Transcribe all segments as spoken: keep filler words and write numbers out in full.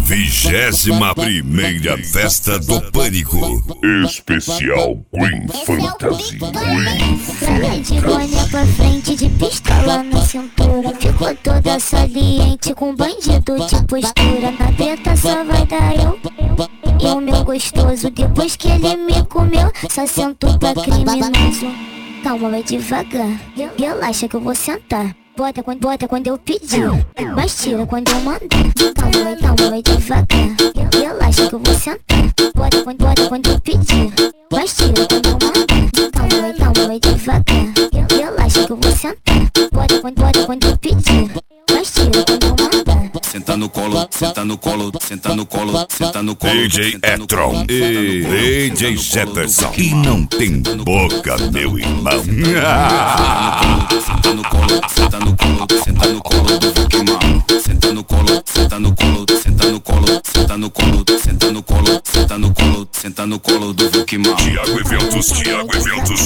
Vigésima primeira festa do Pânico. Especial Green Fantasy. Green Saia de boné pra frente, de pistola na cintura. Ficou toda saliente com bandido de postura. Na treta só vai dar eu e o meu gostoso. Depois que ele me comeu, só sento pra criminoso. Calma, vai devagar, relaxa que eu vou sentar. Bota quando, bota quando eu pedir, mas tira quando eu mandar. Calma, vai, calma, vai devagar, relaxa que eu vou sentar. Bota quando, bota quando eu pedir, mas tira quando eu mandar. Calma, vai, calma, vai devagar, relaxa que eu vou sentar. Bota quando, bota quando eu pedir, mas tira quando eu mandar. Senta no colo, senta no colo, senta no colo, senta no colo. D J Etron e D J Jefferson. E não tem boca, meu irmão. Senta no colo, senta no colo, senta no colo do Vukimão. Senta no colo, senta no colo, senta no colo, senta no colo, senta no colo, senta no colo, senta no colo do Vukimão. Tiago Eventos, Tiago Eventos.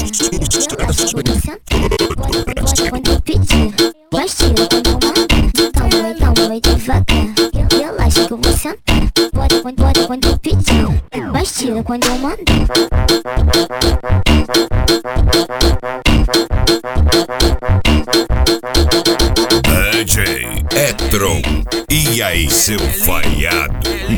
Bota quando eu pedir, mas tira quando eu mandar. Calma, vai, calma, vai devagar, relaxa que eu vou sentar. Bota quando, bota quando eu pedir, mas tira quando eu mandar. D J Etron, e aí seu falhado?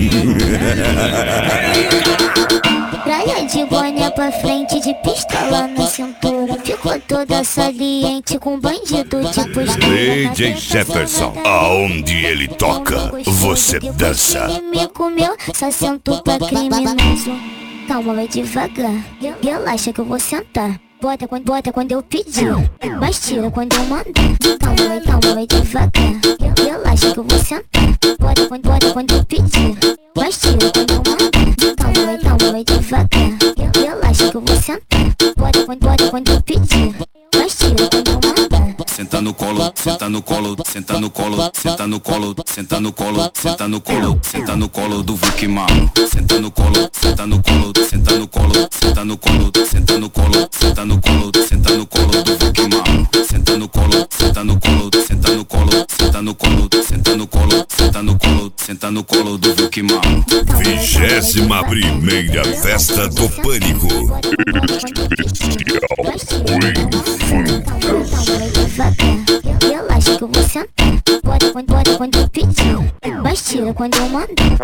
Praia de boné pra frente, de pistola na cintura. Ficou toda saliente com bandido de postura. D J Jefferson, aonde ele toca, você dança. Ele me comeu, só sento pra criminoso. Calma, vai devagar, relaxa que eu vou sentar. Bota quando, bota quando eu pedir, mas tira quando eu mandar. Calma, vai, calma, vai devagar, relaxa que eu vou sentar. Bota quando, bota quando eu pedir, mas tira quando eu mandar. Calma, vai, calma, vai devagar, relaxa que eu vou sentar. Bota quando, bota quando eu pedir, mas tira quando eu mandar. Senta no colo, senta no colo, senta no colo, senta no colo, senta no colo, senta no colo, senta no colo do Vukimão. Senta no colo, senta no colo, senta no colo, senta no colo, senta no colo, senta no colo, senta no colo do Vukimão. Senta no colo, senta no colo, senta no colo, senta no colo, senta no colo, senta no colo, senta no colo do Vukimão. Vigésima primeira festa do Pânico. Especial Green Fantasy. Relaxa que eu vou sentar. Bota quando, bota quando eu pedir, mas tira quando eu mandar.